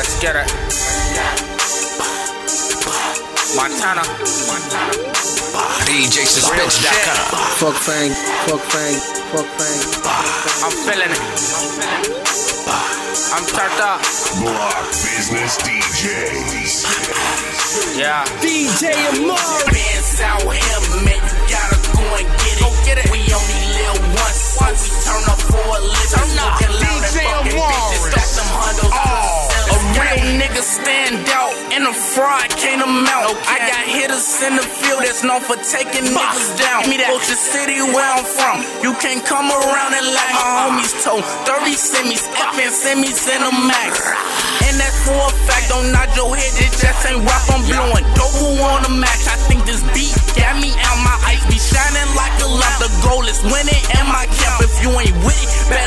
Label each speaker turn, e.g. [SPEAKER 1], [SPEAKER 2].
[SPEAKER 1] Let's get it. Montana. DJSuspense.com.
[SPEAKER 2] Fuck Fang, fuck Fang, fuck Fang.
[SPEAKER 1] I'm feeling it. I'm turned up.
[SPEAKER 3] Block Business DJs.
[SPEAKER 1] Yeah.
[SPEAKER 2] DJ Amari.
[SPEAKER 4] Bands out here, man, you gotta go and get it.
[SPEAKER 1] Go get it.
[SPEAKER 4] We only live once, so we turn up for a living.
[SPEAKER 1] Turn up.
[SPEAKER 4] DJ Amari. Stack them hundos. A real nigga stand out, and a fraud can't amount. I got hitters in the field that's known for taking niggas down. Ocean City where I'm from, you can't come around and like my homies told. 30 semis, FN semis, and a max. And that's for a fact, don't nod your head, this just ain't rap, I'm blowing. Double on a match, I think this beat got me out, my ice be shining like a lamp. The goal is winning, and my camp, if you ain't with it, better